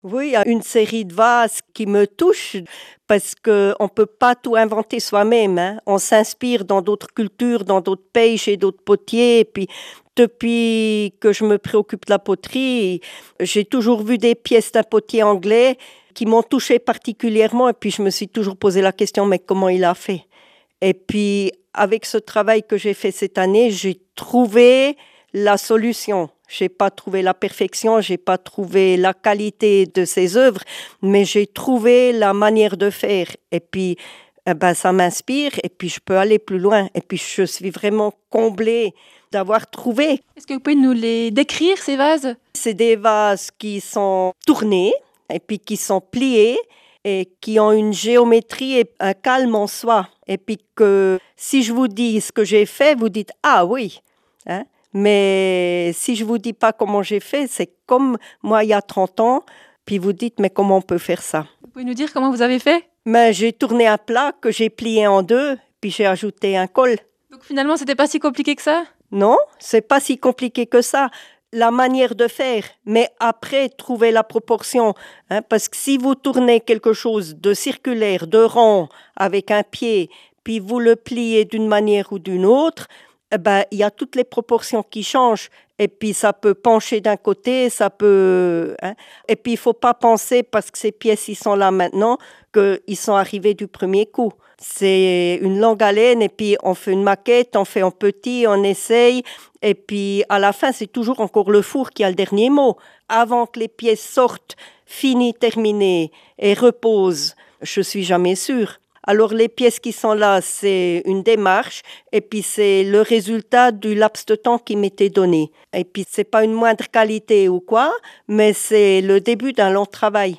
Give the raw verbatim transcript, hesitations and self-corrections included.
Oui, il y a une série de vases qui me touchent parce qu'on ne peut pas tout inventer soi-même, hein. On s'inspire dans d'autres cultures, dans d'autres pays, chez d'autres potiers. Et puis, depuis que je me préoccupe de la poterie, j'ai toujours vu des pièces d'un potier anglais qui m'ont touchée particulièrement. Et puis, je me suis toujours posé la question, mais comment il a fait? Et puis, avec ce travail que j'ai fait cette année, j'ai trouvé la solution. J'ai pas trouvé la perfection, j'ai pas trouvé la qualité de ses œuvres, mais j'ai trouvé la manière de faire. Et puis, eh ben, ça m'inspire et puis je peux aller plus loin. Et puis, je suis vraiment comblée d'avoir trouvé. Est-ce que vous pouvez nous les décrire, ces vases? C'est des vases qui sont tournés et puis qui sont pliés et qui ont une géométrie et un calme en soi. Et puis que si je vous dis ce que j'ai fait, vous dites « Ah oui hein ». Mais si je vous dis pas comment j'ai fait, c'est comme moi il y a trente ans, puis vous dites mais comment on peut faire ça? Vous pouvez nous dire comment vous avez fait? Mais j'ai tourné un plat que j'ai plié en deux, puis j'ai ajouté un col. Donc finalement, c'était pas si compliqué que ça? Non, c'est pas si compliqué que ça. La manière de faire, mais après trouver la proportion. Hein, parce que si vous tournez quelque chose de circulaire, de rond, avec un pied, puis vous le pliez d'une manière ou d'une autre, eh ben, il y a toutes les proportions qui changent. Et puis, ça peut pencher d'un côté, ça peut... Hein. Et puis, il ne faut pas penser, parce que ces pièces, ils sont là maintenant, qu'ils sont arrivés du premier coup. C'est une longue haleine, et puis on fait une maquette, on fait en petit, on essaye. Et puis, à la fin, c'est toujours encore le four qui a le dernier mot. Avant que les pièces sortent, finies, terminées, et reposent, je ne suis jamais sûre. Alors, les pièces qui sont là, c'est une démarche et puis c'est le résultat du laps de temps qui m'était donné. Et puis, ce n'est pas une moindre qualité ou quoi, mais c'est le début d'un long travail.